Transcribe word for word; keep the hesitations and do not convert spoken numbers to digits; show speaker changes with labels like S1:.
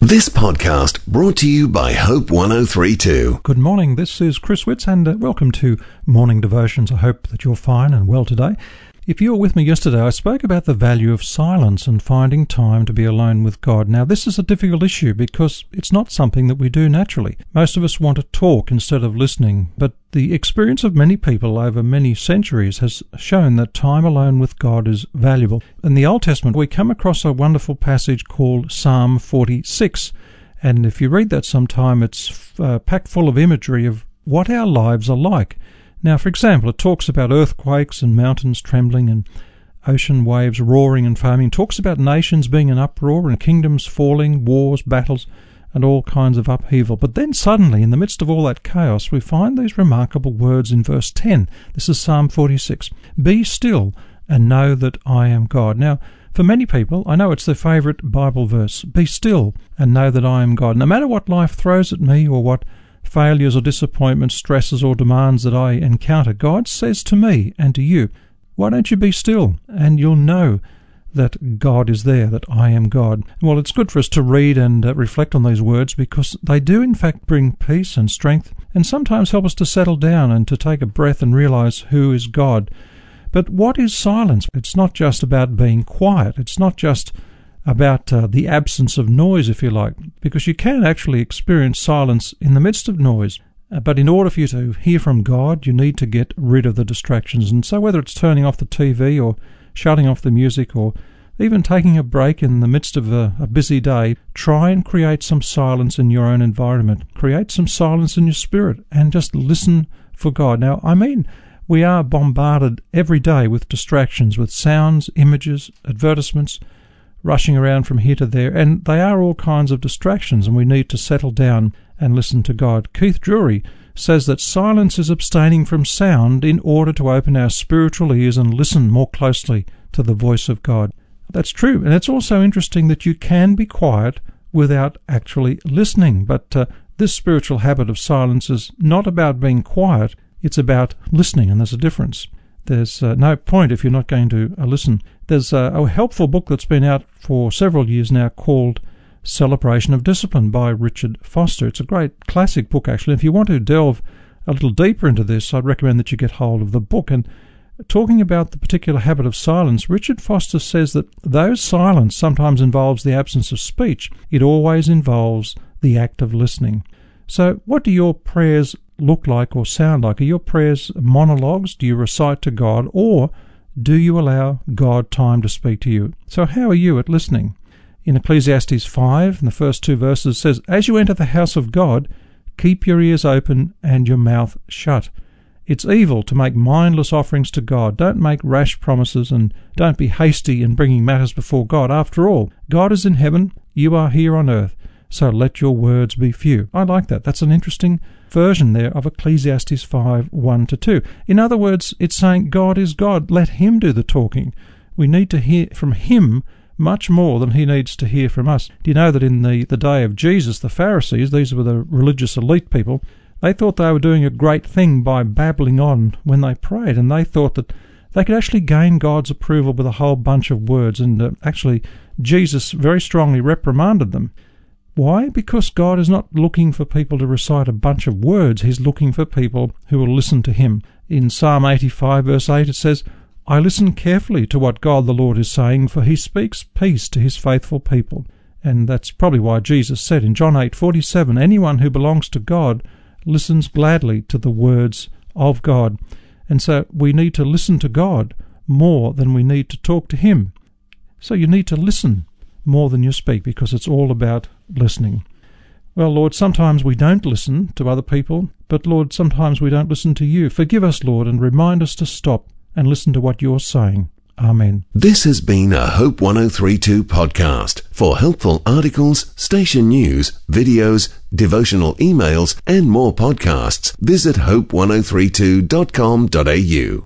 S1: This podcast brought to you by Hope one oh three two.
S2: Good morning, this is Chris Witts and uh, welcome to Morning Devotions. I hope that you're fine and well today. If you were with me yesterday, I spoke about the value of silence and finding time to be alone with God. Now, this is a difficult issue because it's not something that we do naturally. Most of us want to talk instead of listening, but the experience of many people over many centuries has shown that time alone with God is valuable. In the Old Testament, we come across a wonderful passage called Psalm forty-six, and if you read that sometime, it's uh, packed full of imagery of what our lives are like. Now, for example, it talks about earthquakes and mountains trembling and ocean waves roaring and foaming. It talks about nations being in uproar and kingdoms falling, wars, battles, and all kinds of upheaval. But then suddenly, in the midst of all that chaos, we find these remarkable words in verse ten. This is Psalm forty-six. Be still and know that I am God. Now, for many people, I know it's their favourite Bible verse. Be still and know that I am God. No matter what life throws at me or what failures or disappointments, stresses or demands that I encounter, God says to me and to you, why don't you be still and you'll know that God is there, that I am God. Well, it's good for us to read and uh, reflect on these words because they do in fact bring peace and strength and sometimes help us to settle down and to take a breath and realize who is God. But what is silence? It's not just about being quiet. It's not just about uh, the absence of noise, if you like, because you can actually experience silence in the midst of noise. Uh, but in order for you to hear from God, you need to get rid of the distractions. And so whether it's turning off the T V or shutting off the music or even taking a break in the midst of a, a busy day, try and create some silence in your own environment. Create some silence in your spirit and just listen for God. Now, I mean, we are bombarded every day with distractions, with sounds, images, advertisements, rushing around from here to there, and they are all kinds of distractions, and we need to settle down and listen to God. Keith Drury says that silence is abstaining from sound in order to open our spiritual ears and listen more closely to the voice of God. That's true, and it's also interesting that you can be quiet without actually listening, but uh, this spiritual habit of silence is not about being quiet, it's about listening, and there's a difference. There's uh, no point if you're not going to uh, listen. There's uh, a helpful book that's been out for several years now called Celebration of Discipline by Richard Foster. It's a great classic book, actually. If you want to delve a little deeper into this, I'd recommend that you get hold of the book. And talking about the particular habit of silence, Richard Foster says that though silence sometimes involves the absence of speech, it always involves the act of listening. So what do your prayers look like or sound like? Are your prayers monologues? Do you recite to God, or do you allow God time to speak to you? So how are you at listening? In Ecclesiastes five, in the first two verses, it says, as you enter the house of God, keep your ears open and your mouth shut. It's evil to make mindless offerings to God. Don't make rash promises and don't be hasty in bringing matters before God. After all, God is in heaven, you are here on earth. So let your words be few. I like that. That's an interesting version there of Ecclesiastes five, one to two. In other words, it's saying God is God. Let Him do the talking. We need to hear from Him much more than He needs to hear from us. Do you know that in the, the day of Jesus, the Pharisees, these were the religious elite people, they thought they were doing a great thing by babbling on when they prayed, and they thought that they could actually gain God's approval with a whole bunch of words, and uh, actually Jesus very strongly reprimanded them. Why? Because God is not looking for people to recite a bunch of words. He's looking for people who will listen to Him. In Psalm eighty-five, verse eight, it says, I listen carefully to what God the Lord is saying, for He speaks peace to His faithful people. And that's probably why Jesus said in John eight forty-seven, anyone who belongs to God listens gladly to the words of God. And so we need to listen to God more than we need to talk to Him. So you need to listen more than you speak, because it's all about listening. Well, Lord, sometimes we don't listen to other people, but Lord, sometimes we don't listen to You. Forgive us, Lord, and remind us to stop and listen to what You're saying. Amen.
S1: This has been a Hope one oh three two podcast. For helpful articles, station news, videos, devotional emails, and more podcasts, visit hope one oh three two dot com dot a u.